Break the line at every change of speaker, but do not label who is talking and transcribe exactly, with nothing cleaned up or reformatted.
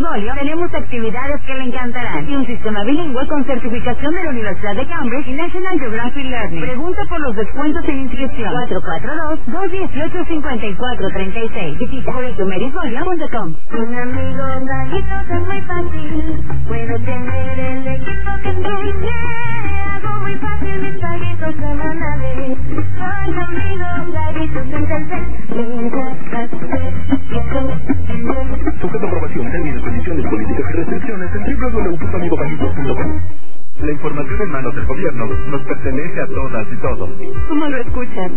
Bolio, tenemos actividades que le encantarán y un sistema bilingüe con certificación de la Universidad de Cambridge y National Geographic Learning. Pregunta por los descuentos en inscripción. cuatro cuatro dos, dos uno ocho, cinco cuatro tres seis. Visita curritumerisbolio punto com.
Un amigo Gaguito es muy fácil. Puedo tener el equipo que enseñe. Hago muy fácil mis paguitos semanales. Soy tu amigo Gaguito sin tercer.
Sujeto a aprobación, términos, condiciones, políticas y restricciones en w w w punto amigo gaguito punto com. La información en manos del gobierno nos pertenece a todas y todos.
¿Cómo lo escuchas?